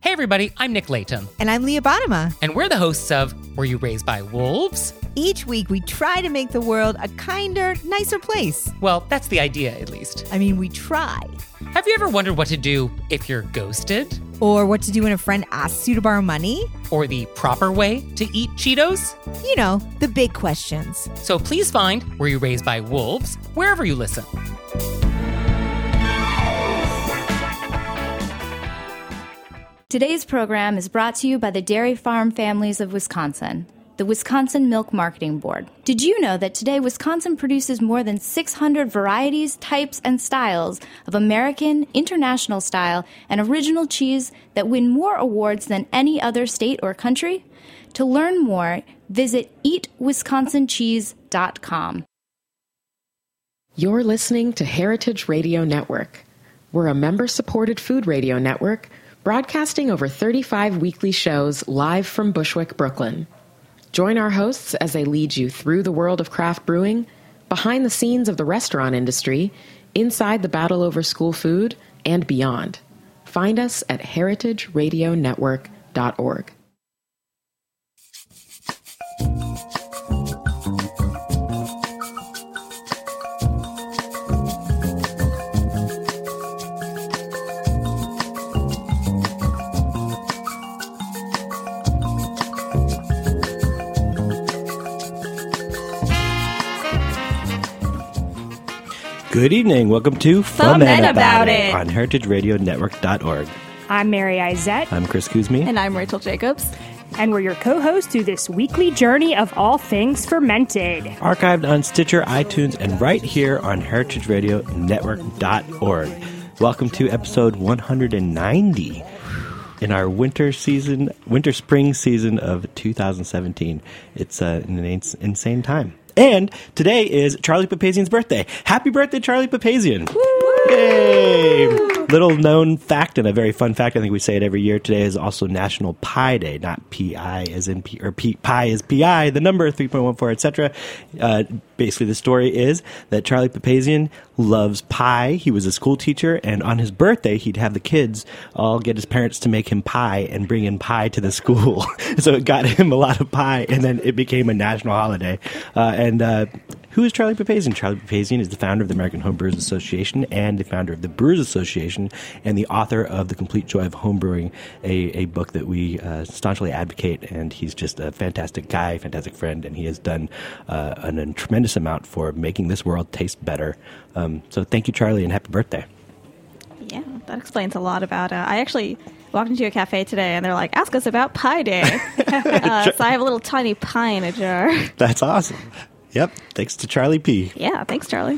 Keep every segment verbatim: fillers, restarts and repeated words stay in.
Hey everybody, I'm Nick Latham. And I'm Leah Bottima. And we're the hosts of Were You Raised by Wolves? Each week we try to make the world a kinder, nicer place. Well, that's the idea, at least. I mean, we try. Have you ever wondered what to do if you're ghosted? Or what to do when a friend asks you to borrow money? Or the proper way to eat Cheetos? You know, the big questions. So please find Were You Raised by Wolves wherever you listen. Today's program is brought to you by the Dairy Farm Families of Wisconsin, the Wisconsin Milk Marketing Board. Did you know that today Wisconsin produces more than six hundred varieties, types, and styles of American, international style, and original cheese that win more awards than any other state or country? To learn more, visit eat wisconsin cheese dot com. You're listening to Heritage Radio Network. We're a member-supported food radio network broadcasting over thirty-five weekly shows live from Bushwick, Brooklyn. Join our hosts as they lead you through the world of craft brewing, behind the scenes of the restaurant industry, inside the battle over school food, and beyond. Find us at heritage radio network dot org. Good evening. Welcome to Foment About, About It. It on heritage radio network dot org. I'm Mary Izette. I'm Chris Kuzmi. And I'm Rachel Jacobs. And we're your co-hosts through this weekly journey of all things fermented. Archived on Stitcher, iTunes, and right here on heritage radio network dot org. Welcome to episode one hundred ninety in our winter season, winter-spring season of two thousand seventeen. It's uh, an insane time. And today is Charlie Papazian's birthday. Happy birthday, Charlie Papazian. Woo! Yay! Little known fact and a very fun fact, I think we say it every year, today is also National Pi Day, not P I as in P, or P, pi is P I, the number, three point one four, et cetera. Uh, basically, the story is that Charlie Papazian loves pie. He was a school teacher, and on his birthday, he'd have the kids all get his parents to make him pie and bring in pie to the school. So it got him a lot of pie, and then it became a national holiday. Uh, and uh, who is Charlie Papazian? Charlie Papazian is the founder of the American Homebrewers Association and the founder of the Brewers Association and the author of The Complete Joy of Homebrewing, a, a book that we uh, staunchly advocate. And he's just a fantastic guy, fantastic friend, and he has done uh, an, a tremendous amount for making this world taste better. Um, so thank you, Charlie, and happy birthday. Yeah, that explains a lot about uh, I actually walked into a cafe today, and they're like, ask us about Pie Day. uh, so I have a little tiny pie in a jar. That's awesome. Yep. Thanks to Charlie P. Yeah, thanks, Charlie.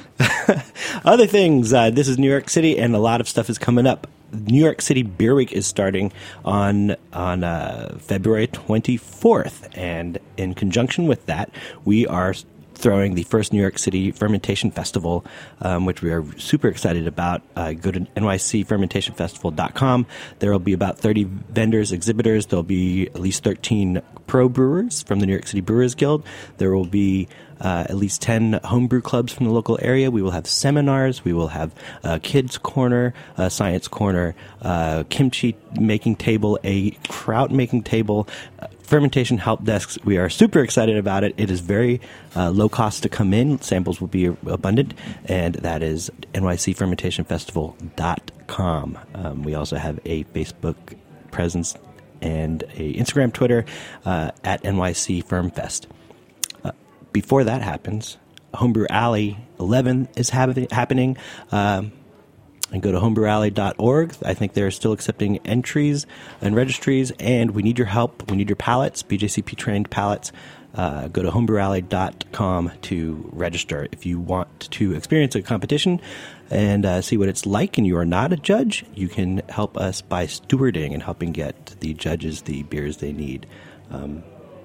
Other things. Uh, this is New York City, and a lot of stuff is coming up. New York City Beer Week is starting on on uh, February twenty-fourth, and in conjunction with that, we are throwing the first New York City Fermentation Festival, um, which we are super excited about. Uh, go to N Y C fermentation festival dot com. There will be about thirty vendors, exhibitors. There will be at least thirteen pro brewers from the New York City Brewers Guild. There will be uh, at least ten homebrew clubs from the local area. We will have seminars. We will have a kids corner, a science corner, uh, kimchi making table, a kraut making table, uh, fermentation help desks. We are super excited about it. It is very uh, low cost to come in. Samples will be abundant, and that is N Y C fermentation festival dot com. Um, we also have a Facebook presence and a Instagram, Twitter uh, at N Y C FermFest. Uh, before that happens, Homebrew Alley eleven is hap- happening. Um, and go to homebrew alley dot org. I think they're still accepting entries and registries, and we need your help. We need your pallets, B J C P-trained pallets. Uh, go to homebrew alley dot com to register. If you want to experience a competition and uh, see what it's like and you are not a judge, you can help us by stewarding and helping get the judges the beers they need um,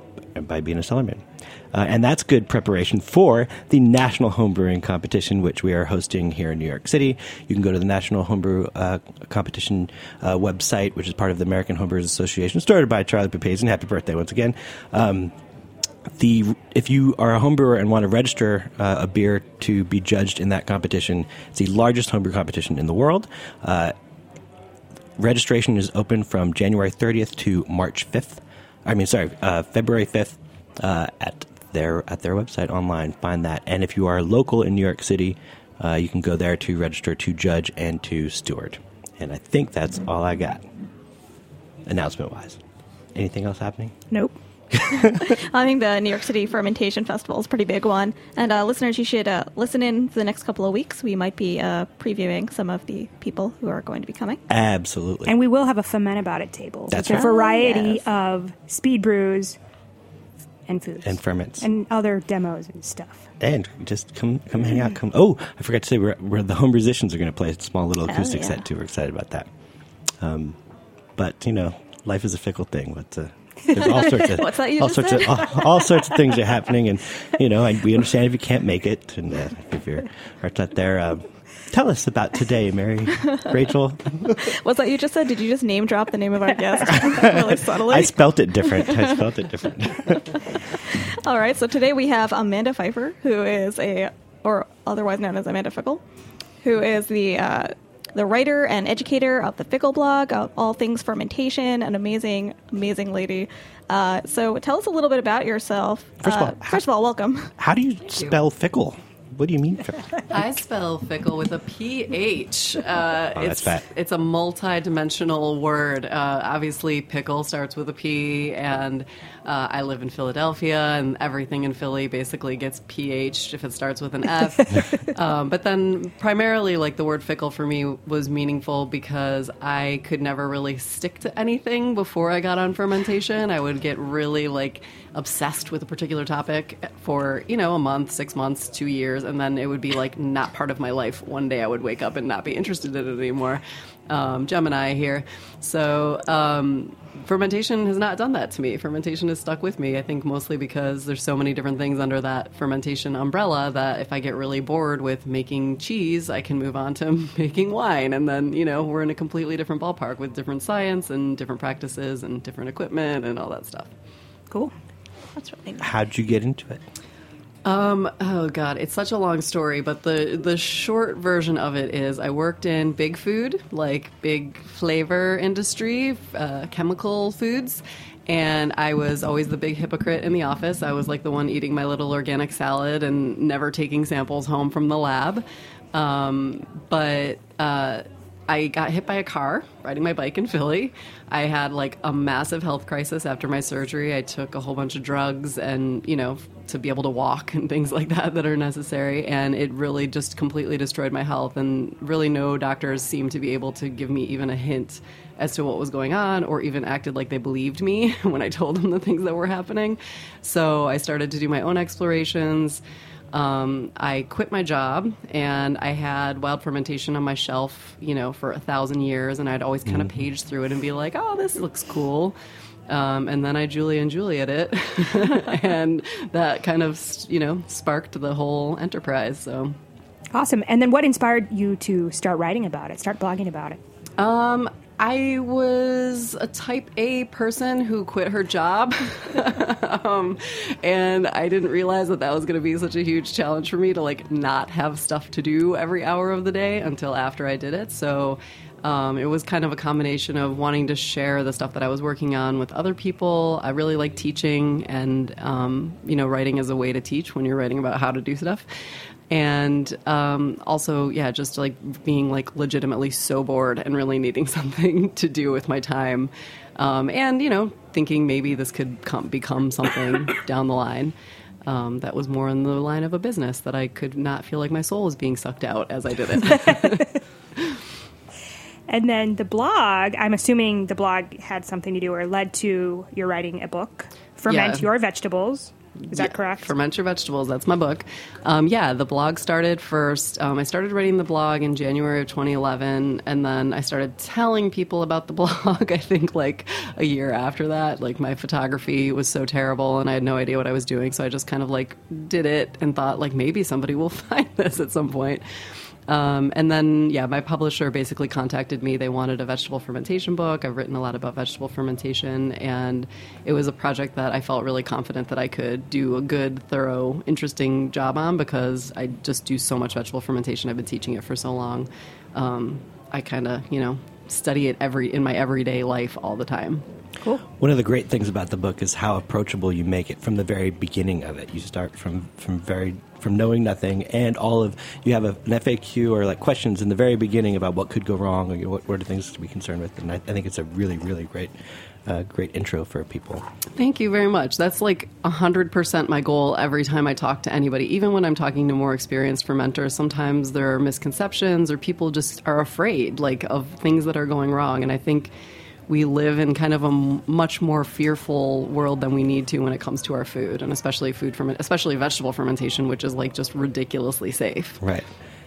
by being a cellarman. Uh, and that's good preparation for the National Homebrewing Competition, which we are hosting here in New York City. You can go to the National Homebrew uh, Competition uh, website, which is part of the American Homebrewers Association, started by Charlie Papazian. Happy birthday once again. Um, the if you are a homebrewer and want to register uh, a beer to be judged in that competition, it's the largest homebrew competition in the world. Uh, registration is open from January thirtieth to March fifth. I mean, sorry, uh, February fifth uh, at their at their website online. Find that. And if you are local in New York City, uh, you can go there to register to judge and to steward. And I think that's all I got, announcement-wise. Anything else happening? Nope. I think the New York City Fermentation Festival is a pretty big one. And uh, listeners, you should uh, listen in for the next couple of weeks. We might be uh, previewing some of the people who are going to be coming. Absolutely. And we will have a Ferment About It table. That's It's right. a variety Oh, yes. of speed brews and foods. And ferments. And other demos and stuff. And just come come hang out. Come. Oh, I forgot to say, we're, we're the home musicians are going to play a small little acoustic yeah. set, too. We're excited about that. Um, but, you know, life is a fickle thing. But, uh, there's all sorts of What's that you all just sorts said? of all, all sorts of things are happening, and you know, I, we understand if you can't make it, and uh, if you're are not there. Um, tell us about today, Mary, Rachel. What's that you just said? Did you just name drop the name of our guest really subtly? I spelt it different. I spelt it different. All right, so today we have Amanda Pfeiffer, who is a, or otherwise known as Amanda Fickle, who is the uh, the writer and educator of the Fickle blog, of all things fermentation, an amazing, amazing lady. Uh, so tell us a little bit about yourself. First of all, uh, first of all, welcome. How do you spell fickle? What do you mean? Fickle? I spell fickle with a P H. Uh, Oh, it's, that's fat. It's a multi-dimensional word. Uh, obviously, pickle starts with a P, and uh, I live in Philadelphia, and everything in Philly basically gets P H if it starts with an F. um, but then primarily, like, the word fickle for me was meaningful because I could never really stick to anything before I got on fermentation. I would get really, like, obsessed with a particular topic for, you know, a month, six months, two years, and then it would be like not part of my life. One day I would wake up and not be interested in it anymore. Um, Gemini here. So um, fermentation has not done that to me. Fermentation has stuck with me, I think mostly because there's so many different things under that fermentation umbrella that if I get really bored with making cheese, I can move on to making wine. And then, you know, we're in a completely different ballpark with different science and different practices and different equipment and all that stuff. Cool. That's really nice. How'd you get into it? Um, oh God, it's such a long story, but the, the short version of it is I worked in big food, like big flavor industry, uh, chemical foods. And I was always the big hypocrite in the office. I was like the one eating my little organic salad and never taking samples home from the lab. Um, but, uh, I got hit by a car riding my bike in Philly. I had like a massive health crisis after my surgery. I took a whole bunch of drugs and, you know, to be able to walk and things like that that are necessary. And it really just completely destroyed my health. And really no doctors seemed to be able to give me even a hint as to what was going on or even acted like they believed me when I told them the things that were happening. So I started to do my own explorations. Um, I quit my job and I had wild fermentation on my shelf, you know, for a thousand years, and I'd always kind of page through it and be like, oh, this looks cool. Um, and then I Julie and Juliet it, and that kind of, you know, sparked the whole enterprise. So Awesome. And then what inspired you to start writing about it, start blogging about it? Um, I was a type A person who quit her job, um, and I didn't realize that that was going to be such a huge challenge for me to like not have stuff to do every hour of the day until after I did it. So um, it was kind of a combination of wanting to share the stuff that I was working on with other people. I really like teaching, and um, you know, writing is a way to teach when you're writing about how to do stuff. And um, also, yeah, just like being like legitimately so bored and really needing something to do with my time. Um, and, you know, thinking maybe this could come, become something down the line um, that was more in the line of a business that I could not feel like my soul was being sucked out as I did it. And then the blog, I'm assuming the blog had something to do or led to your writing a book, Ferment Yeah. Your Vegetables. Is that Yeah, correct? Ferment Your Vegetables. That's my book. Um, yeah, the blog started first. Um, I started writing the blog in January of twenty eleven, and then I started telling people about the blog, I think, like a year after that. Like, my photography was so terrible, and I had no idea what I was doing, so I just kind of, like, did it and thought, like, maybe somebody will find this at some point. Um, and then, yeah, my publisher basically contacted me. They wanted a vegetable fermentation book. I've written a lot about vegetable fermentation, and it was a project that I felt really confident that I could do a good, thorough, interesting job on because I just do so much vegetable fermentation. I've been teaching it for so long. Um, I kind of, you know, study it every in my everyday life all the time. Cool. One of the great things about the book is how approachable you make it from the very beginning of it. You start from, from very from knowing nothing, and all of you have a, an F A Q or like questions in the very beginning about what could go wrong or you know, what, what are things to be concerned with. And I, I think it's a really, really great, uh, great intro for people. Thank you very much. That's like a hundred percent my goal every time I talk to anybody. Even when I'm talking to more experienced fermenters, sometimes there are misconceptions or people just are afraid, like of things that are going wrong. And I think we live in kind of a m- much more fearful world than we need to when it comes to our food, and especially food ferment, especially vegetable fermentation, which is like just ridiculously safe. Right.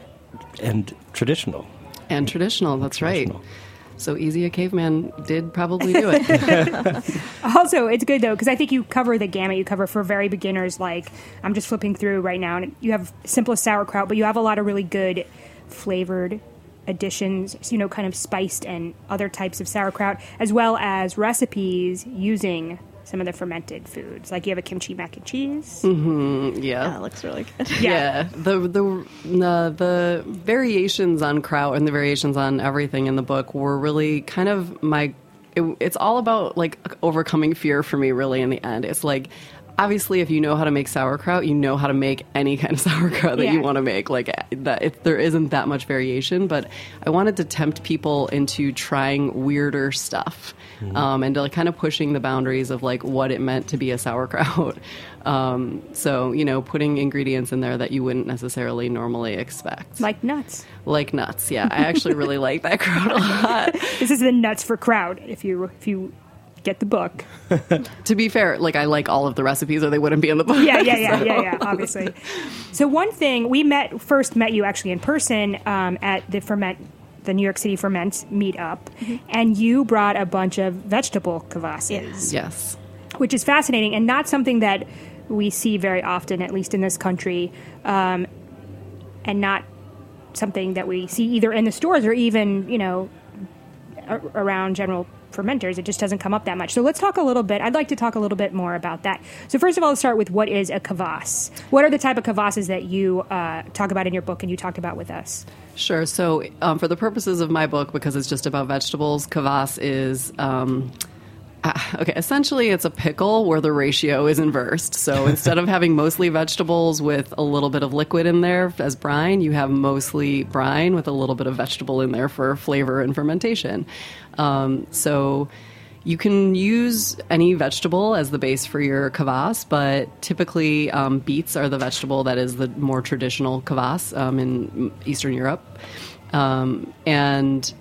And traditional. And traditional, that's Traditional. right. So Easy a Caveman did probably do it. Also, it's good, though, because I think you cover the gamut. You cover for very beginners, like I'm just flipping through right now, and you have simplest sauerkraut, but you have a lot of really good flavored additions, you know, kind of spiced and other types of sauerkraut, as well as recipes using some of the fermented foods. Like you have a kimchi mac and cheese. Mm-hmm, yeah. Yeah, it looks really good. Yeah. Yeah, the the uh, the variations on kraut and the variations on everything in the book were really kind of my. It, it's all about like overcoming fear for me. Really, in the end, it's like. Obviously, if you know how to make sauerkraut, you know how to make any kind of sauerkraut that Yeah. you want to make. Like that, it, there isn't that much variation. But I wanted to tempt people into trying weirder stuff, mm-hmm. um, and to, like, kind of pushing the boundaries of like what it meant to be a sauerkraut. Um, so you know, putting ingredients in there that you wouldn't necessarily normally expect, Like nuts. like nuts. Yeah, I actually really like that kraut a lot. This is the nuts for kraut, if you if you get the book. To be fair, like I like all of the recipes, or they wouldn't be in the book. Yeah, yeah, yeah, so. yeah, yeah, obviously. So one thing, we met first met you actually in person um, at the Ferment, the New York City Ferment meetup, mm-hmm. and you brought a bunch of vegetable kvases. Yes. Which is fascinating and not something that we see very often, at least in this country, um, and not something that we see either in the stores or even, you know, a- around general fermenters. It just doesn't come up that much. So let's talk a little bit. I'd like to talk a little bit more about that. So first of all, let's start with what is a kvass. What are the type of kvases that you uh, talk about in your book and you talked about with us? Sure. So um, for the purposes of my book, because it's just about vegetables, kvass is... Um, Uh, okay, essentially it's a pickle where the ratio is inversed. So instead of having mostly vegetables with a little bit of liquid in there as brine, you have mostly brine with a little bit of vegetable in there for flavor and fermentation. Um, so you can use any vegetable as the base for your kvass, but typically um, beets are the vegetable that is the more traditional kvass um, in Eastern Europe. Um, and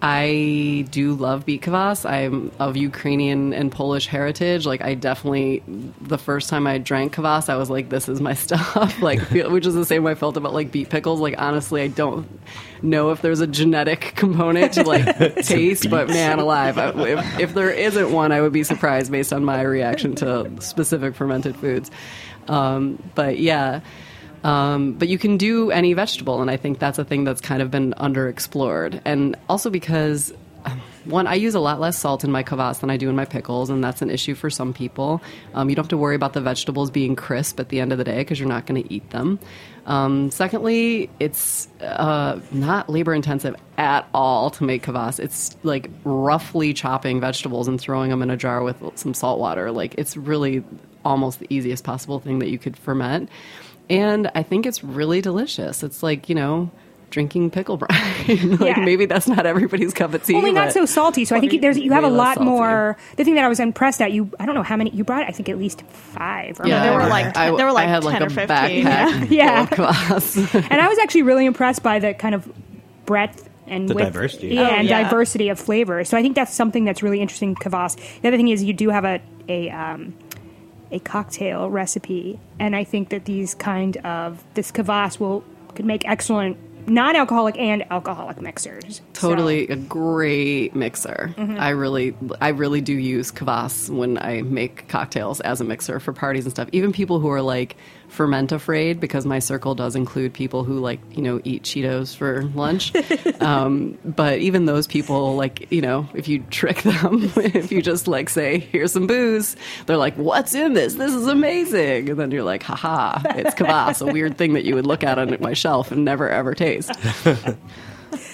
I do love beet kvass. I'm of Ukrainian and Polish heritage. Like, I definitely, the first time I drank kvass, I was like, this is my stuff. Like, which is the same way I felt about like beet pickles. Like, honestly, I don't know if there's a genetic component to like taste, but man alive, I, if, if there isn't one, I would be surprised based on my reaction to specific fermented foods. Um, but yeah. Um, but you can do any vegetable, and I think that's a thing that's kind of been underexplored. And also because, one, I use a lot less salt in my kvass than I do in my pickles, and that's an issue for some people. Um, you don't have to worry about the vegetables being crisp at the end of the day because you're not going to eat them. Um, secondly, it's uh, not labor-intensive at all to make kvass. It's like roughly chopping vegetables and throwing them in a jar with some salt water. Like, it's really almost the easiest possible thing that you could ferment. And I think it's really delicious. It's like, you know, drinking pickle brine. Like, Yeah. maybe that's not everybody's cup of tea. Only not but- so salty. So I think there's you have a Way less lot salty. more. The thing that I was impressed at, you I don't know how many you brought. I think at least five. Or Yeah, there were more. like I, ten- there were like I had like ten a or fifteen. backpack Yeah. full of kvass. And I was actually really impressed by the kind of breadth and The width, diversity. yeah, Oh, and yeah. diversity of flavors. So I think that's something that's really interesting in kvass. The other thing is you do have a a um, a cocktail recipe, and I think that these kind of this kvass will could make excellent non-alcoholic and alcoholic mixers. Totally a great mixer. I really, I really do use kvass when I make cocktails as a mixer for parties and stuff. Even people who are like ferment afraid, because my circle does include people who like, you know, eat Cheetos for lunch. um, but even those people, like, you know, if you trick them, if you just like say, here's some booze, they're like, what's in this? This is amazing. And then you're like, haha, it's kvass, a weird thing that you would look at on my shelf and never ever taste. It's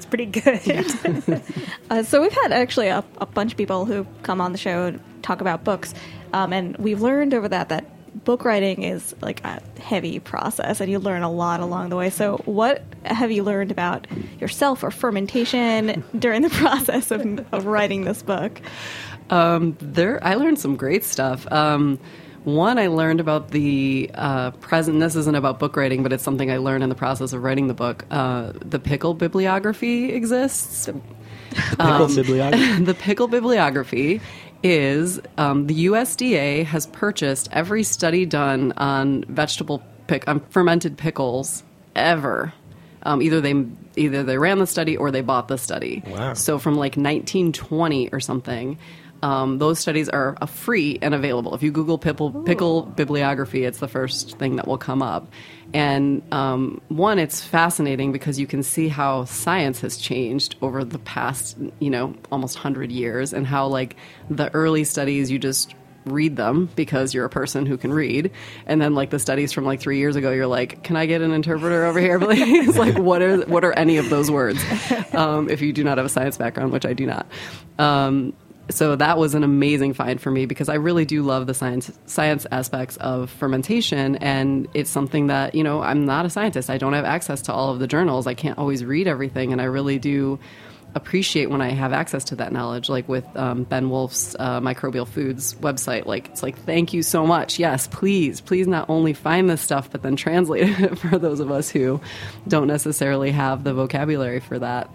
It's pretty good. uh, so we've had actually a, a bunch of people who come on the show and talk about books, um, and we've learned over that that book writing is like a heavy process, and you learn a lot along the way. So what have you learned about yourself or fermentation during the process of, of writing this book? Um, there, I learned some great stuff. Um, one, I learned about the uh, present. This isn't about book writing, but it's something I learned in the process of writing the book. Uh, the pickle bibliography exists. The pickle um, bibliography. The pickle bibliography is um, the U S D A has purchased every study done on vegetable pick on fermented pickles ever. Um, either they either they ran the study or they bought the study. Wow. So from like nineteen twenty or something. Um, those studies are uh, free and available. If you Google pickle, pickle bibliography, it's the first thing that will come up. And um, one, it's fascinating because you can see how science has changed over the past, you know, almost one hundred years, and how like the early studies, you just read them because you're a person who can read. And then like the studies from like three years ago, you're like, can I get an interpreter over here, please? Like, what are what are any of those words? Um, if you do not have a science background, which I do not. Um, So that was an amazing find for me because I really do love the science science aspects of fermentation, and it's something that, you know, I'm not a scientist. I don't have access to all of the journals. I can't always read everything, and I really do appreciate when I have access to that knowledge, like with um, Ben Wolf's uh, Microbial Foods website. Like, it's like, thank you so much. Yes, please, please not only find this stuff, but then translate it for those of us who don't necessarily have the vocabulary for that.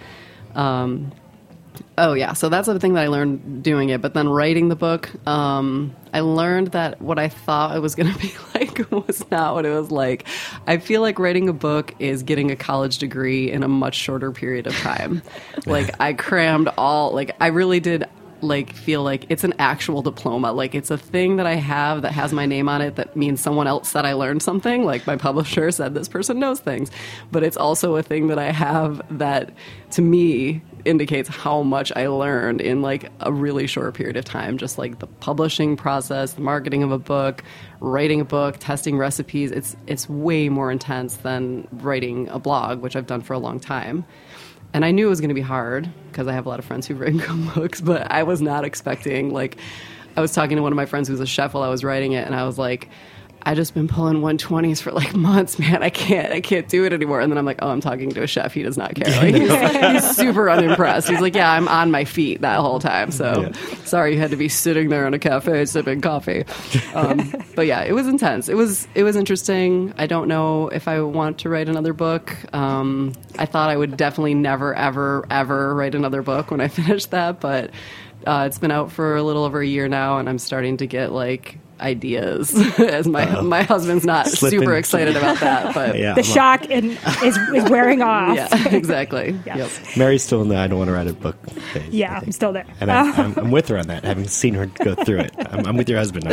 Um Oh, yeah. So that's the thing that I learned doing it. But then writing the book, um, I learned that what I thought it was going to be like was not what it was like. I feel like writing a book is getting a college degree in a much shorter period of time. Like, I crammed all, like, I really did, like, feel like it's an actual diploma. Like, it's a thing that I have that has my name on it that means someone else said I learned something. Like, my publisher said this person knows things. But it's also a thing that I have that, to me, indicates how much I learned in like a really short period of time. Just like the publishing process, the marketing of a book, writing a book, testing recipes. It's it's way more intense than writing a blog, which I've done for a long time. And I knew it was going to be hard because I have a lot of friends who've written cookbooks, but I was not expecting, like, I was talking to one of my friends who's a chef while I was writing it, and I was like, I just been pulling one twenties for like months, man. I can't, I can't do it anymore. And then I'm like, oh, I'm talking to a chef. He does not care. Like, he's, he's super unimpressed. He's like, yeah, I'm on my feet that whole time. So yeah. Sorry you had to be sitting there in a cafe sipping coffee. Um, but yeah, it was intense. It was, it was interesting. I don't know if I want to write another book. Um, I thought I would definitely never, ever, ever write another book when I finished that. But uh, it's been out for a little over a year now, and I'm starting to get like ideas as my uh, my husband's not slipping. super excited about that, but yeah, the shock in, is, is wearing off. Yeah, exactly. Yes. Yep. Mary's still in the I don't want to write a book phase. Yeah, I'm still there. And I, I'm, I'm with her on that, having seen her go through it. I'm, I'm with your husband.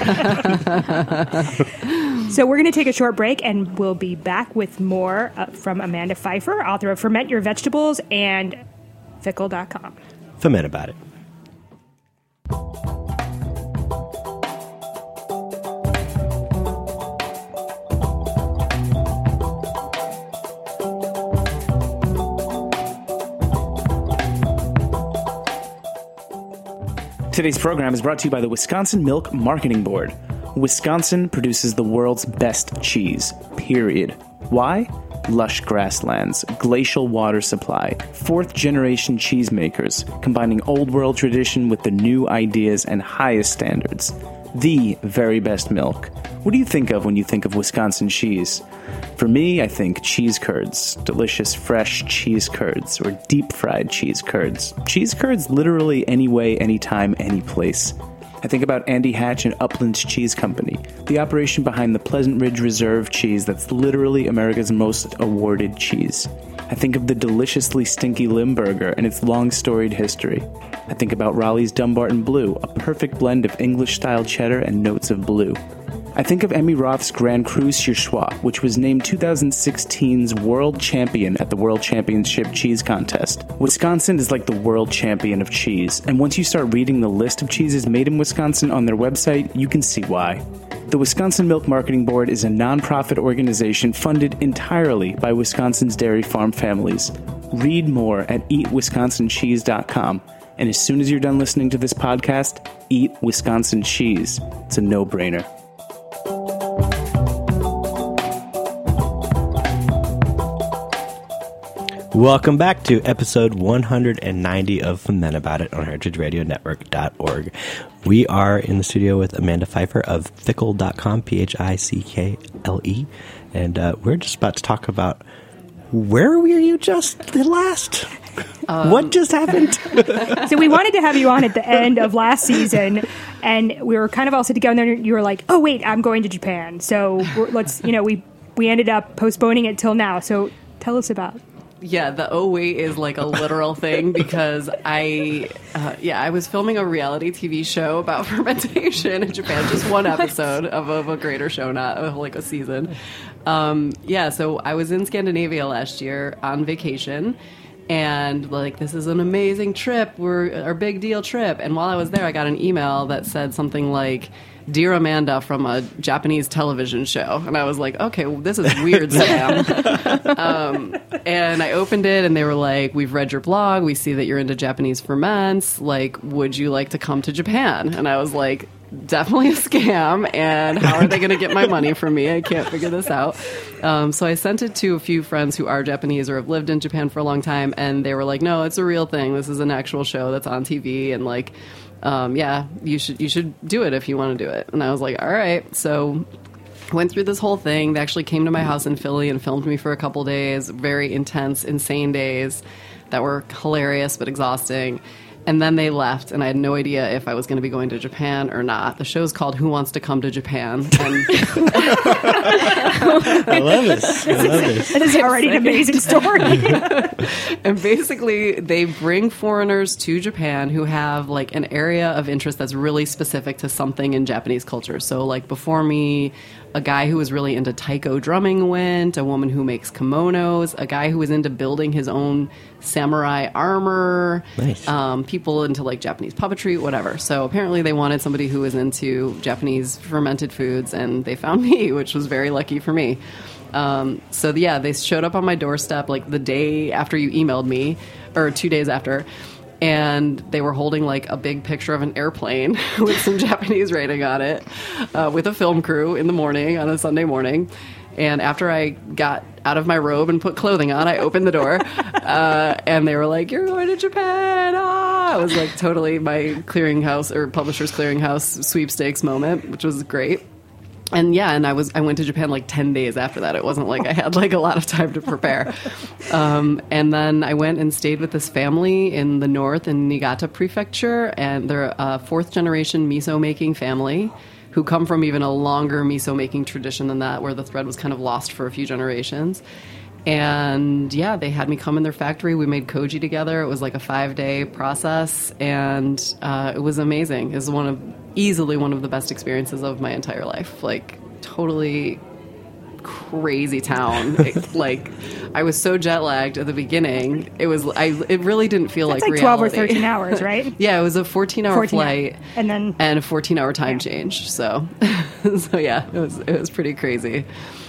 So we're going to take a short break, and we'll be back with more uh, from Amanda Pfeiffer, author of Ferment Your Vegetables and Fickle dot com. Ferment about it. Today's program is brought to you by the Wisconsin Milk Marketing Board. Wisconsin produces the world's best cheese, period. Why? Lush grasslands, glacial water supply, fourth-generation cheesemakers, combining old-world tradition with the new ideas and highest standards. The very best milk. What do you think of when you think of Wisconsin cheese? For me, I think cheese curds, delicious fresh cheese curds, or deep-fried cheese curds. Cheese curds literally any way, anytime, any place. I think about Andy Hatch and Upland's Cheese Company, the operation behind the Pleasant Ridge Reserve cheese that's literally America's most awarded cheese. I think of the deliciously stinky Limburger and its long-storied history. I think about Raleigh's Dumbarton Blue, a perfect blend of English-style cheddar and notes of blue. I think of Emmy Roth's Grand Cru Surchoix, which was named two thousand sixteen's World Champion at the World Championship Cheese Contest. Wisconsin is like the world champion of cheese, and once you start reading the list of cheeses made in Wisconsin on their website, you can see why. The Wisconsin Milk Marketing Board is a nonprofit organization funded entirely by Wisconsin's dairy farm families. Read more at eat wisconsin cheese dot com. And as soon as you're done listening to this podcast, eat Wisconsin cheese. It's a no-brainer. Welcome back to episode one hundred ninety of From Then About It on heritage radio network dot org. We are in the studio with Amanda Pfeiffer of Fickle dot com, P H I C K L E, and uh, we're just about to talk about where were you just the last? Um, what just happened? So we wanted to have you on at the end of last season, and we were kind of all sitting together, and you were like, oh, wait, I'm going to Japan. So we're, let's, you know, we, we ended up postponing it till now. So tell us about Yeah, the oh wait is like a literal thing because I, uh, yeah, I was filming a reality T V show about fermentation in Japan, just one episode of, of a greater show, not of like a season. Um, yeah, so I was in Scandinavia last year on vacation, and like, this is an amazing trip, we're our big deal trip. And while I was there, I got an email that said something like, Dear Amanda from a Japanese television show. And I was like, okay, well, this is weird, Sam. um, and I opened it, and they were like, we've read your blog. We see that you're into Japanese ferments. Like, would you like to come to Japan? And I was like, definitely a scam. And how are they going to get my money from me? I can't figure this out. Um, so I sent it to a few friends who are Japanese or have lived in Japan for a long time. And they were like, no, it's a real thing. This is an actual show that's on T V. And like, Um, yeah, you should you should do it if you want to do it. And I was like, all right. So went through this whole thing. They actually came to my house in Philly and filmed me for a couple days. Very intense, insane days that were hilarious but exhausting. And then they left, and I had no idea if I was going to be going to Japan or not. The show's called Who Wants to Come to Japan? And I love this. I love this. This is already an amazing story. And basically, they bring foreigners to Japan who have like an area of interest that's really specific to something in Japanese culture. So like before me, a guy who was really into taiko drumming went, a woman who makes kimonos, a guy who was into building his own samurai armor, nice. um, people into like Japanese puppetry, whatever. So apparently they wanted somebody who was into Japanese fermented foods, and they found me, which was very lucky for me. Um, so yeah, they showed up on my doorstep like the day after you emailed me, or two days after. And they were holding like a big picture of an airplane with some Japanese writing on it, uh, with a film crew in the morning on a Sunday morning. And after I got out of my robe and put clothing on, I opened the door, uh, and they were like, "You're going to Japan!" Ah! It was like totally my clearinghouse or publisher's clearinghouse sweepstakes moment, which was great. And yeah, and I was I went to Japan like ten days after that. It wasn't like I had like a lot of time to prepare. Um, and then I went and stayed with this family in the north in Niigata Prefecture, and they're a fourth generation miso making family who come from even a longer miso making tradition than that, where the thread was kind of lost for a few generations. And yeah, they had me come in their factory. We made koji together. It was like a five-day process, and uh, it was amazing. It was one of easily one of the best experiences of my entire life. Like, totally crazy town. It, like, I was so jet lagged at the beginning. It was I. It really didn't feel That's like like reality. twelve or thirteen hours, right? Yeah, it was a fourteen-hour flight, and then and a fourteen-hour time yeah. change. So, so yeah, it was it was pretty crazy,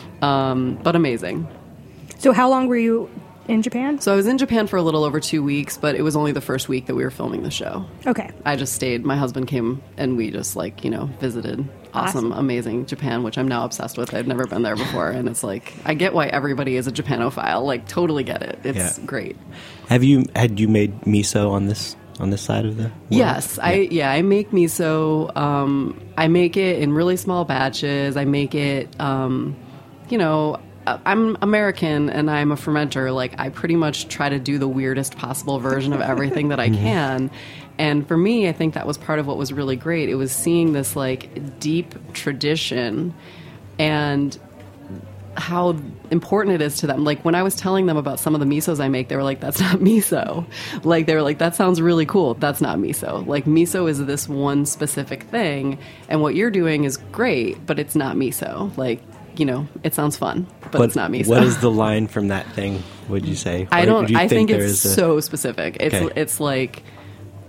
um, but amazing. So how long were you in Japan? So I was in Japan for a little over two weeks, but it was only the first week that we were filming the show. Okay. I just stayed. My husband came, and we just, like, you know, visited awesome, awesome, amazing Japan, which I'm now obsessed with. I've never been there before, and it's like, I get why everybody is a Japanophile. Like, totally get it. It's yeah. great. Have you, had you made miso on this on this side of the world? Yes, yeah. I yeah, I make miso. Um, I make it in really small batches. I make it, um, you know, I'm American and I'm a fermenter. Like, I pretty much try to do the weirdest possible version of everything that I can. And for me, I think that was part of what was really great. It was seeing this, like, deep tradition and how important it is to them. Like, when I was telling them about some of the misos I make, they were like, that's not miso. Like, they were like, that sounds really cool. That's not miso. Like, miso is this one specific thing, and what you're doing is great, but it's not miso. Like, you know, it sounds fun, but what, it's not miso. What is the line from that thing, would you say? I don't, do you I think, think it's a... so specific. It's, okay. it's like,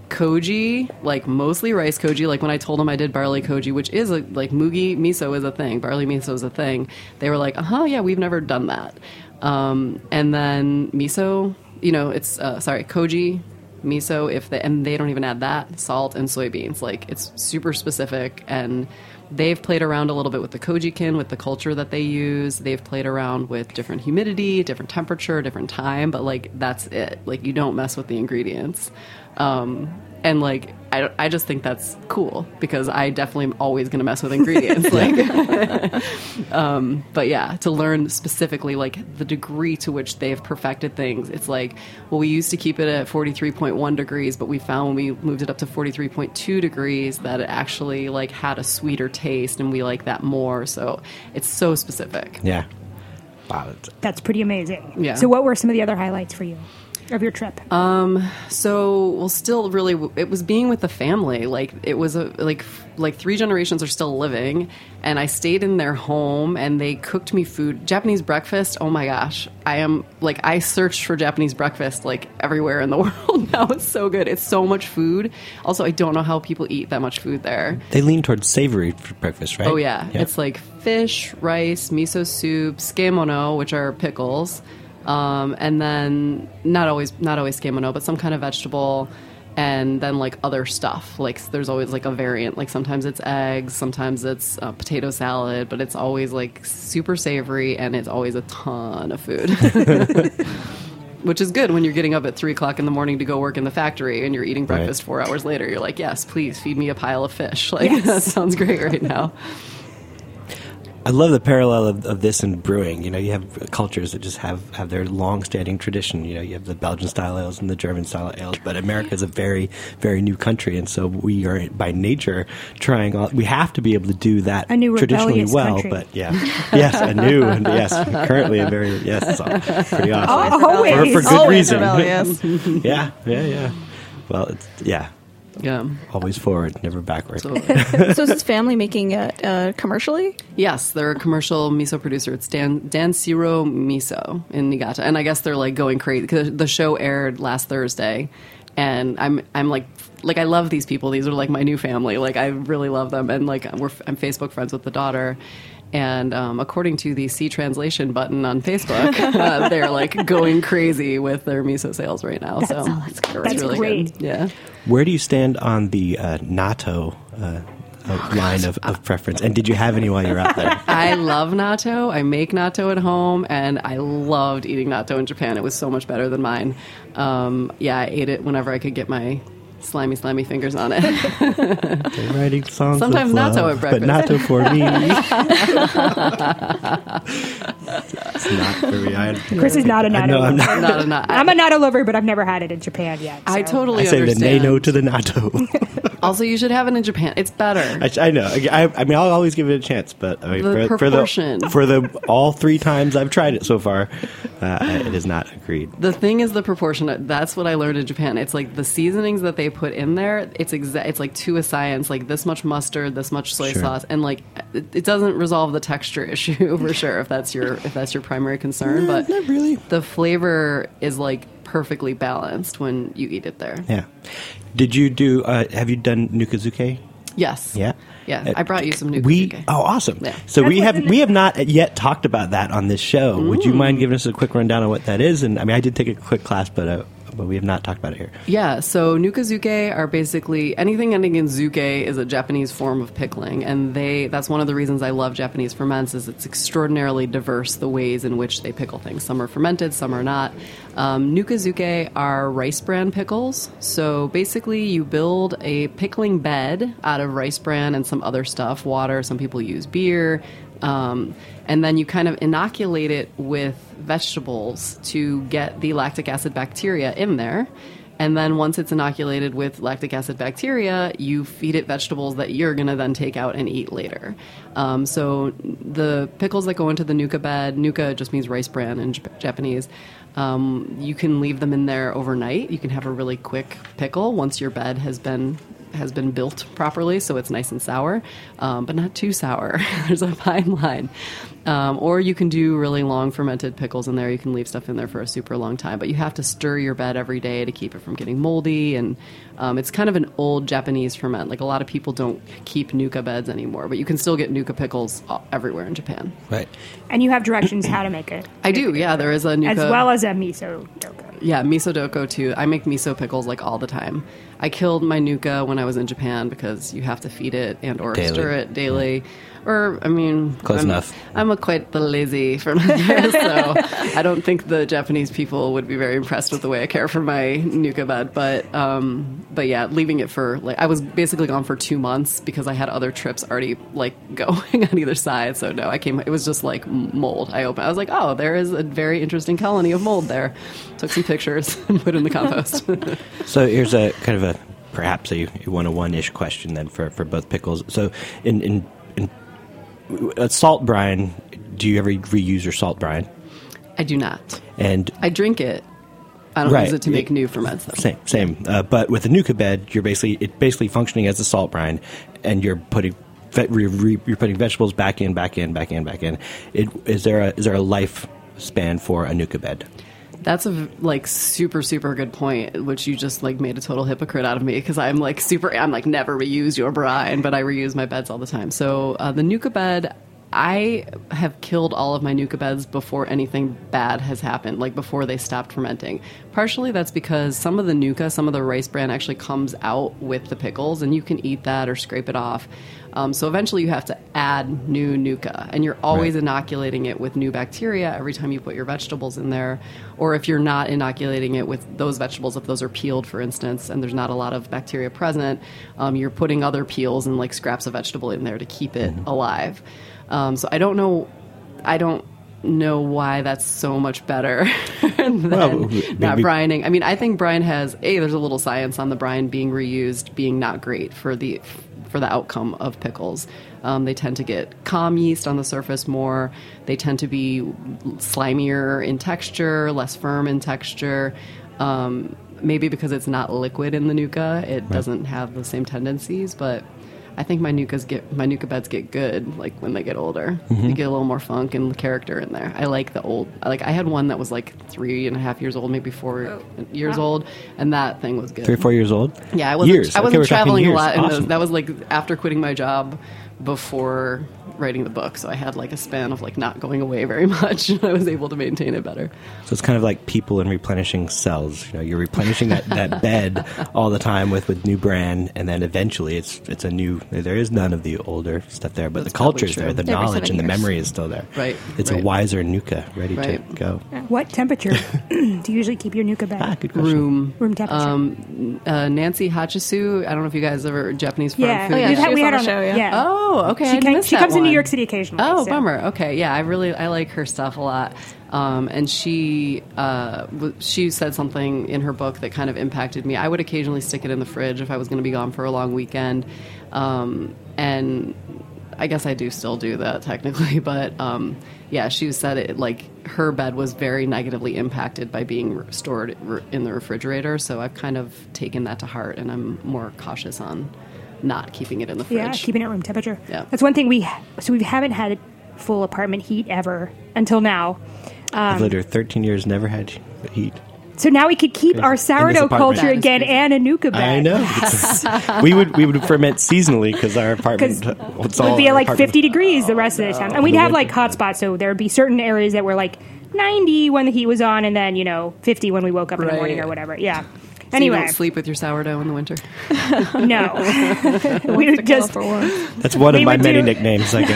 koji, like mostly rice koji. Like when I told them I did barley koji, which is a, like mugi miso is a thing, barley miso is a thing. They were like, "Uh huh, yeah, we've never done that." Um, and then miso, you know, it's uh, sorry, koji, miso. If they and they don't even add that, salt and soybeans. Like it's super specific, and they've played around a little bit with the kojikin, with the culture that they use. They've played around with different humidity, different temperature, different time. But like that's it. Like you don't mess with the ingredients. Um, and like I, I just think that's cool because I definitely am always going to mess with ingredients. like, um, but yeah, to learn specifically like the degree to which they've perfected things. It's like, well, we used to keep it at forty-three point one degrees, but we found when we moved it up to forty-three point two degrees that it actually like had a sweeter taste, and we like that more. So it's so specific. Yeah. Wow. That's, That's pretty amazing. Yeah. So what were some of the other highlights for you of your trip? Um, so, well, still really, it was being with the family. Like, it was a, like, like three generations are still living, and I stayed in their home, and they cooked me food. Japanese breakfast, oh my gosh. I am, like, I searched for Japanese breakfast, like, everywhere in the world now. It's so good. It's so much food. Also, I don't know how people eat that much food there. they lean towards savory for breakfast, right? Oh, yeah. It's like fish, rice, miso soup, tsukemono, which are pickles. Um, and then not always, not always tsukemono, but some kind of vegetable, and then like other stuff. Like there's always like a variant. Like sometimes it's eggs, sometimes it's uh, potato salad, but it's always like super savory, and it's always a ton of food. Which is good when you're getting up at three o'clock in the morning to go work in the factory, and you're eating breakfast Right. four hours later. You're like, yes, please feed me a pile of fish. Like that sounds great right now. I love the parallel of, of this and brewing. You know, you have cultures that just have, have their long-standing tradition. You know, you have the Belgian-style ales and the German-style ales, but America is a very, very new country, and so we are, by nature, trying all... We have to be able to do that A new traditionally rebellious well, country. but yeah. Yes, a new, and yes, currently a very... Yes, so pretty awesome. Always. For, for good Always reason. rebellious. yeah, yeah, yeah. Well, it's, yeah, Yeah. always forward, never backward. So is this family making it uh, commercially? Yes, they're a commercial miso producer. It's Dan Dansiro Miso in Niigata, and I guess they're like going crazy because the show aired last Thursday, and I'm I'm like like I love these people. These are like my new family. Like I really love them, and like we're I'm Facebook friends with the daughter. And um, according to the C translation button on Facebook, uh, they're like going crazy with their miso sales right now. so that's, it's that's really great. good. Yeah. Where do you stand on the uh, natto uh, uh, line of, of preference? And did you have any while you were out there? I love natto. I make natto at home, and I loved eating natto in Japan. It was so much better than mine. Um, yeah, I ate it whenever I could get my slimy, slimy fingers on it. They're writing songs Sometimes of love, natto at breakfast. but natto for me. It's not for me. I, Chris is not a I natto know I'm lover. not. Not a nat- I'm a natto lover, but I've never had it in Japan yet. I so. totally I say the understand. nay no to the natto. Also, you should have it in Japan. It's better. I, I know. I, I mean, I'll always give it a chance, but I mean, The for, proportion. for the for the all three times I've tried it so far, uh, it is not agreed. The thing is the proportion. That's what I learned in Japan. It's like the seasonings that they put in there. It's exa- It's like to a science. Like this much mustard, this much soy Sure. sauce, and like it, it doesn't resolve the texture issue for sure. If that's your if that's your primary concern, Eh, but not really. the flavor is like perfectly balanced when you eat it there. Yeah. Did you do? Uh, have you done nukazuke? Yes. Yeah. Yeah. Uh, I brought you some new We kuzuke. oh awesome. Yeah. So we That's have what's in we the- have not yet talked about that on this show. Would you mind giving us a quick rundown on what that is? And I mean, I did take a quick class, but uh, but we have not talked about it here. Yeah, so nukazuke are basically anything ending in zuke is a Japanese form of pickling, and they that's one of the reasons I love Japanese ferments is it's extraordinarily diverse the ways in which they pickle things. Some are fermented, some are not. Um, nukazuke are rice bran pickles. So basically, you build a pickling bed out of rice bran and some other stuff, water. Some people use beer. Um, and then you kind of inoculate it with vegetables to get the lactic acid bacteria in there. And then once it's inoculated with lactic acid bacteria, you feed it vegetables that you're going to then take out and eat later. Um, so the pickles that go into the nuka bed, nuka just means rice bran in Jap- Japanese, um, you can leave them in there overnight. You can have a really quick pickle once your bed has been has been built properly, so it's nice and sour, um, but not too sour. There's a fine line. Um, or you can do really long fermented pickles in there. You can leave stuff in there for a super long time, but you have to stir your bed every day to keep it from getting moldy. And um, it's kind of an old Japanese ferment. Like a lot of people don't keep Nuka beds anymore, but you can still get Nuka pickles everywhere in Japan. Right. And you have directions how to make it. I do, yeah. There is a Nuka. As well as a miso doko. Yeah, miso doko too. I make miso pickles like all the time. I killed my Nuka when I was in Japan because you have to feed it and or Daily. stir it daily. Or, I mean... Close I'm, enough. I'm a quite the lazy fermenter, so I don't think the Japanese people would be very impressed with the way I care for my Nuka bed. But, um, but yeah, leaving it for... like I was basically gone for two months because I had other trips already, like, going on either side. So, no, I came... It was just, like, mold. I opened... I was like, oh, there is a very interesting colony of mold there. Took some pictures and put it in the compost. So here's a kind of a... perhaps a one oh one-ish question then for, for both pickles. So in... in, in a salt brine, do you ever reuse your salt brine? I do not. And I drink it. I don't right. use it to make new ferments, though. Same, same. Uh, but with a Nuka bed, you're basically it basically functioning as a salt brine, and you're putting ve- re, re, you're putting vegetables back in, back in, back in, back in. It, is there a is there a lifespan for a Nuka bed? That's a like super super good point, which you just like made a total hypocrite out of me because I'm like super I'm like never reuse your brine, but I reuse my beds all the time. So uh, the Nuka bed, I have killed all of my Nuka beds before anything bad has happened, like before they stopped fermenting. Partially that's because some of the Nuka, some of the rice bran actually comes out with the pickles, and you can eat that or scrape it off. Um, so eventually you have to add new Nuka, and you're always right. inoculating it with new bacteria every time you put your vegetables in there. Or if you're not inoculating it with those vegetables, if those are peeled, for instance, and there's not a lot of bacteria present, um, you're putting other peels and like scraps of vegetable in there to keep it mm-hmm. alive. Um, so I don't know, I don't know why that's so much better than well, not brining. I mean, I think brine has, A, there's a little science on the brine being reused being not great for the for the outcome of pickles. Um, they tend to get calm yeast on the surface more. They tend to be slimier in texture, less firm in texture. Um, maybe because it's not liquid in the Nuka, it right. doesn't have the same tendencies, but I think my Nukas get my Nuka beds get good like when they get older. Mm-hmm. They get a little more funk and character in there. I like the old. Like I had one that was like three and a half years old, maybe four oh. years wow. old, and that thing was good. Three or four years old. Yeah, I wasn't. Years. I wasn't okay, traveling a years. lot. And awesome. that was like after quitting my job, before writing the book, so I had like a span of like not going away very much. I was able to maintain it better. So it's kind of like people and replenishing cells. You know, you're replenishing that, that bed all the time with, with new bran, and then eventually it's it's a new. There is none of the older stuff there, but That's the culture's true. there, the Every knowledge and the years. memory is still there. Right. It's right. a wiser Nuka ready right. to go. Yeah. What temperature do you usually keep your Nuka bed? Ah, good question. Room. Room temperature. Um, uh, Nancy Hachisu. I don't know if you guys ever Japanese farm yeah. food. Oh, yeah. We've She had, was we on had the on show, yeah. yeah. Oh, okay. She, I came, missed she that comes to New one. York City occasionally. Oh, so. bummer. Okay, yeah, I really I like her stuff a lot. Um, and she uh, w- she said something in her book that kind of impacted me. I would occasionally stick it in the fridge if I was going to be gone for a long weekend, um, and I guess I do still do that technically. But um, yeah, she said it like her bed was very negatively impacted by being re- stored re- in the refrigerator. So I've kind of taken that to heart, and I'm more cautious on not keeping it in the fridge. Yeah, keeping it room temperature. Yeah. That's one thing we ha- so we haven't had full apartment heat ever until now. Um, I've lived here thirteen years, never had heat. So now we could keep Crazy. our sourdough apartment. culture That is again crazy. and a Nuka bed. I know. we would we would ferment seasonally because our apartment uh, it's It would all be at our like apartment- fifty degrees the rest of the time. And we'd The have like winter. hot spots, so there would be certain areas that were like ninety when the heat was on and then, you know, fifty when we woke up in the Right. morning or whatever. Yeah. So Anyway. you don't sleep with your sourdough in the winter? No. we would just That's one of We my would many do- nicknames, I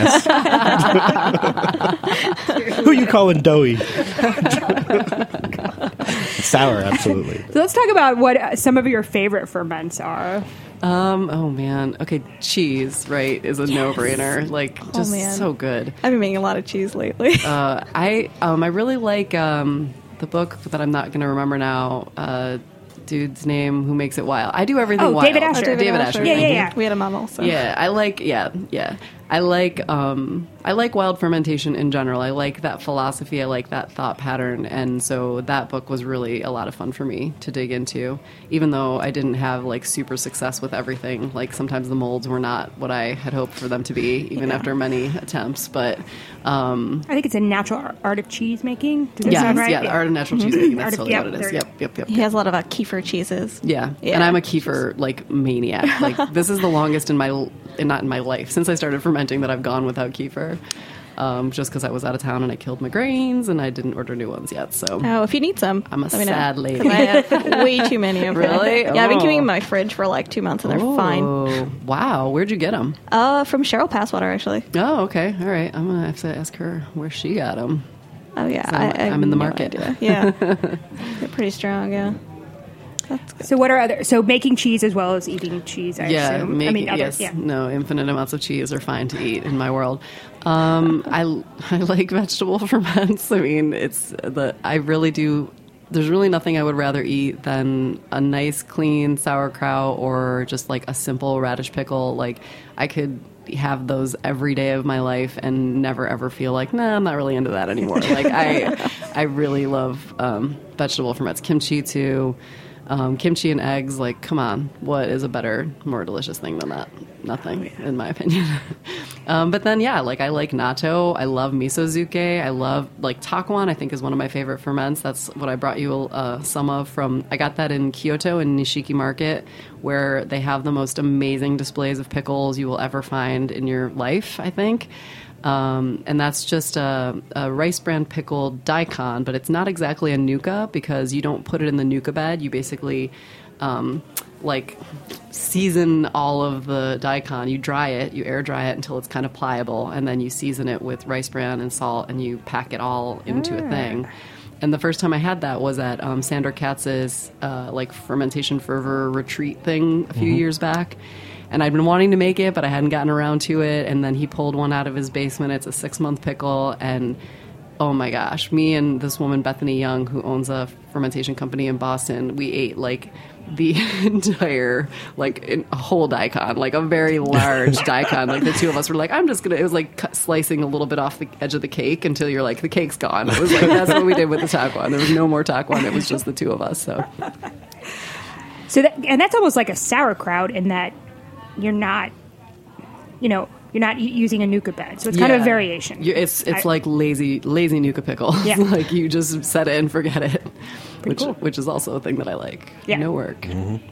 guess. Who you calling doughy? Sour, absolutely. So let's talk about what uh, some of your favorite ferments are. Um. Oh man. Okay. Cheese, right, is a no-brainer. Like, just man. so good. I've been making a lot of cheese lately. Uh, I um. I really like um the book that I'm not going to remember now. Uh, dude's name who makes it wild. I do everything Oh, wild. David Asher. David, David Asher. Yeah, yeah, thank you. yeah. We had a model. So. Yeah, I like, yeah, yeah. I like um, I like wild fermentation in general. I like that philosophy. I like that thought pattern, and so that book was really a lot of fun for me to dig into. Even though I didn't have like super success with everything, like sometimes the molds were not what I had hoped for them to be, even Yeah. after many attempts. But um, I think it's a natural ar- art of cheese making. Does that yeah, sound right? yeah, the art of natural cheese making. That's Art of- totally yep, what it there is. you Yep, yep, yep. He has a lot of uh, kefir cheeses. Yeah. Yeah. And I'm a kefir like maniac. Like this is the longest in my in, not in my life since I started fermenting that I've gone without kefir. Um, just because I was out of town and I killed my grains and I didn't order new ones yet. So Oh, if you need some, I'm a let me know. sad lady. 'Cause I have way too many of them. Really? Yeah, I've been Oh. keeping them in my fridge for like two months and they're fine. Oh, wow. Where'd you get them? Uh, from Cheryl Passwater, actually. Oh, okay. All right. I'm gonna have to ask her where she got them. Oh yeah, So I, I I'm have in the no market. idea. Yeah, they're pretty strong. Yeah, that's good. So what are other? So making cheese as well as eating cheese. I yeah, assume. make, I mean, other, yes, yeah. no, infinite amounts of cheese are fine to eat in my world. Um, I I like vegetable ferments. I mean, it's the I really do. There's really nothing I would rather eat than a nice, clean sauerkraut or just like a simple radish pickle. Like I could have those every day of my life and never ever feel like, nah, I'm not really into that anymore. Like I, I really love um, vegetable ferments, kimchi too. Um, kimchi and eggs, like, come on, what is a better, more delicious thing than that? Nothing, in my opinion. um, but then, yeah, like, I like natto. I love misozuke. I love, like, takuan, I think, is one of my favorite ferments. That's what I brought you uh, some of from, I got that in Kyoto in Nishiki Market, where they have the most amazing displays of pickles you will ever find in your life, I think. Um, and that's just a, a rice bran pickled daikon, but it's not exactly a nuka because you don't put it in the nuka bed. You basically um, like season all of the daikon. You dry it, you air dry it until it's kind of pliable, and then you season it with rice bran and salt, and you pack it all into a thing. And the first time I had that was at um, Sandor Katz's uh, like fermentation fervor retreat thing a few Mhm. years back. And I'd been wanting to make it, but I hadn't gotten around to it. And then he pulled one out of his basement. It's a six-month pickle. And, oh, my gosh, me and this woman, Bethany Young, who owns a fermentation company in Boston, we ate, like, the entire, like, in, a whole daikon, like a very large daikon. Like, the two of us were like, I'm just going to, it was like cut, slicing a little bit off the edge of the cake until you're like, the cake's gone. It was like, that's what we did with the takuan. There was no more takuan. It was just the two of us, so. So that, and that's almost like a sauerkraut in that you're not, you know, you're not u- using a nuka bed. So it's kind of a Yeah. variation. You- It's it's I- like lazy lazy nuka pickle. Yeah. Like you just set it and forget it, which cool. which is also a thing that I like. Yeah. No work.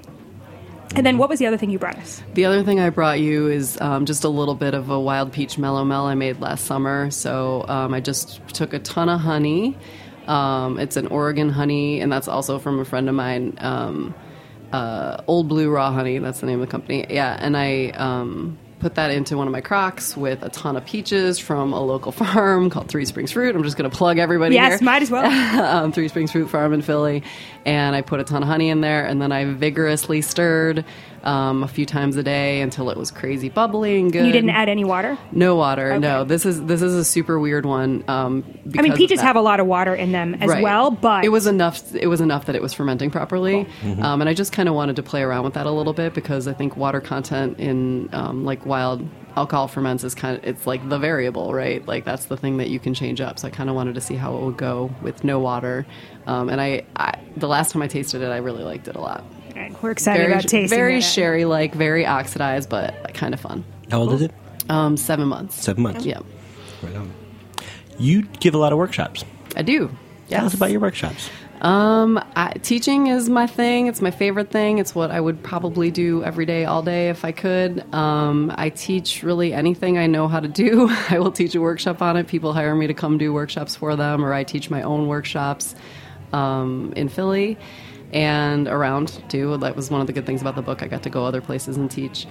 And then what was the other thing you brought us? The other thing I brought you is um, just a little bit of a wild peach mellow mel I made last summer. So um, I just took a ton of honey. Um, it's an Oregon honey, and that's also from a friend of mine. Um, uh, Old Blue Raw Honey, that's the name of the company. Yeah, and I um, put that into one of my crocks with a ton of peaches from a local farm called Three Springs Fruit. I'm just going to plug everybody Yes, here. might as well. um, Three Springs Fruit Farm in Philly, and I put a ton of honey in there, and then I vigorously stirred um, a few times a day until it was crazy bubbly and good. You didn't add any water? No water. Okay. No, this is this is a super weird one. Um, I because mean, of peaches that. have a lot of water in them as Right. well, but it was enough. It was enough that it was fermenting properly, Mhm. um, and I just kind of wanted to play around with that a little bit because I think water content in um, like wild alcohol ferments is kind of it's like the variable, right? Like that's the thing that you can change up. So I kind of wanted to see how it would go with no water, um, and I, I the last time I tasted it, I really liked it a lot. And we're excited very, about tasting very it. sherry-like, very oxidized, but kind of fun. How old is it? Um, seven months. Seven months. Yeah, Right on. You give a lot of workshops. I do. Tell us Yes. about your workshops. Um, I, teaching is my thing. It's my favorite thing. It's what I would probably do every day, all day if I could. Um, I teach really anything I know how to do. I will teach a workshop on it. People hire me to come do workshops for them, or I teach my own workshops um, in Philly and around too. That was one of the good things about the book. I got to go other places and teach.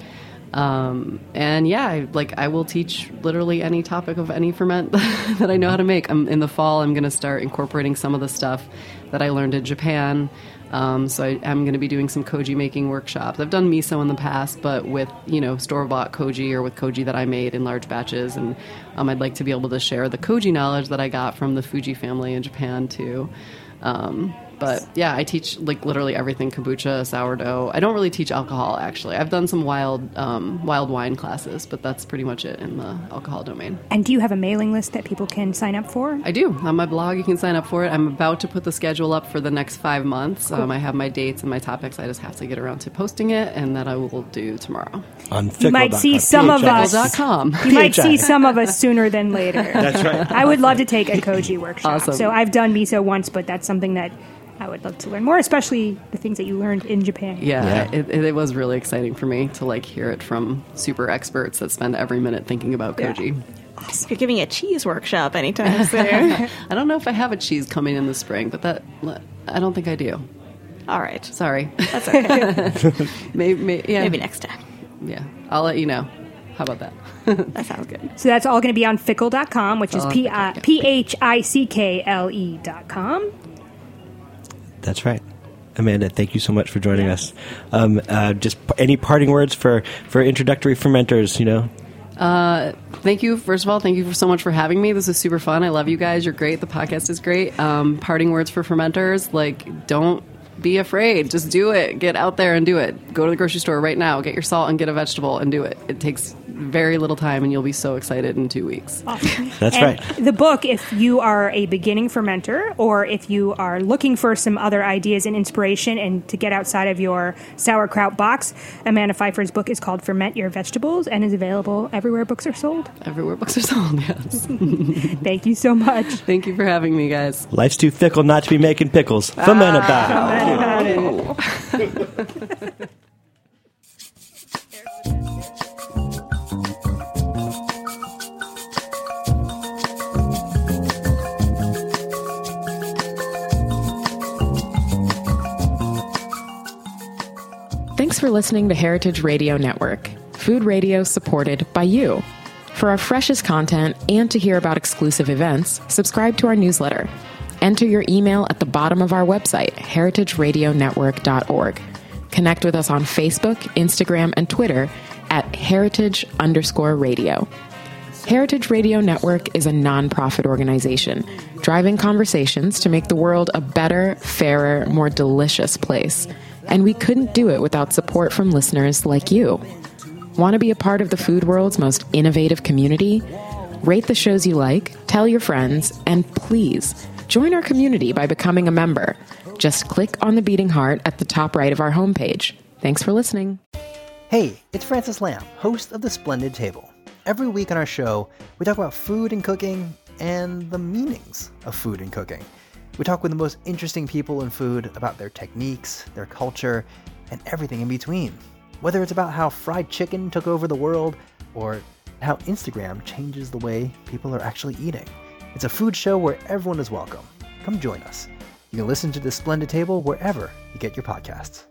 Um, and yeah, I, like I will teach literally any topic of any ferment that I know how to make. I'm, in the fall, I'm going to start incorporating some of the stuff that I learned in Japan. Um, so I, I'm going to be doing some koji making workshops. I've done miso in the past, but with, you know, store-bought koji or with koji that I made in large batches. And um, I'd like to be able to share the koji knowledge that I got from the Fuji family in Japan too. Um, But yeah, I teach like literally everything: kombucha, sourdough. I don't really teach alcohol, actually. I've done some wild um, wild wine classes, but that's pretty much it in the alcohol domain. And do you have a mailing list that people can sign up for? I do. On my blog, you can sign up for it. I'm about to put the schedule up for the next five months. Cool. Um, I have my dates and my topics. I just have to get around to posting it, and that I will do tomorrow. On You fickle might dot com. see some of us. Dot com. You might see some of us sooner than later. That's right. I would love to take a koji workshop. Awesome. So I've done miso once, but that's something that I would love to learn more, especially the things that you learned in Japan. Yeah, Yeah. It, it, it was really exciting for me to like hear it from super experts that spend every minute thinking about koji. You're giving a cheese workshop anytime soon. I don't know if I have a cheese coming in the spring, but that I don't think I do. All right. Sorry. That's okay. maybe, maybe, yeah. Maybe next time. Yeah, I'll let you know. How about that? That sounds good. So that's all going to be on fickle dot com, which is Oh, P Fickle, yeah. P H I C K L E dot com. That's right. Amanda, thank you so much for joining us. Um, uh, just p- any parting words for, for introductory fermenters, you know? Uh, thank you. First of all, thank you for so much for having me. This is super fun. I love you guys. You're great. The podcast is great. Um, parting words for fermenters, like, don't be afraid. Just do it. Get out there and do it. Go to the grocery store right now. Get your salt and get a vegetable and do it. It takes very little time, and you'll be so excited in two weeks. Awesome. That's And right. The book, if you are a beginning fermenter or if you are looking for some other ideas and inspiration and to get outside of your sauerkraut box, Amanda Pfeiffer's book is called Ferment Your Vegetables and is available everywhere books are sold. Everywhere books are sold, yes. Thank you so much. Thank you for having me, guys. Life's too fickle not to be making pickles. Ferment about it. Thanks for listening to Heritage Radio Network, food radio supported by you. For our freshest content and to hear about exclusive events, subscribe to our newsletter. Enter your email at the bottom of our website, heritage radio network dot org. Connect with us on Facebook, Instagram, and Twitter at heritage underscore radio. Heritage Radio Network is a nonprofit organization driving conversations to make the world a better, fairer, more delicious place. And we couldn't do it without support from listeners like you. Want to be a part of the food world's most innovative community? Rate the shows you like, tell your friends, and please join our community by becoming a member. Just click on the beating heart at the top right of our homepage. Thanks for listening. Hey, it's Francis Lamb, host of The Splendid Table. Every week on our show, we talk about food and cooking and the meanings of food and cooking. We talk with the most interesting people in food about their techniques, their culture, and everything in between. Whether it's about how fried chicken took over the world or how Instagram changes the way people are actually eating. It's a food show where everyone is welcome. Come join us. You can listen to The Splendid Table wherever you get your podcasts.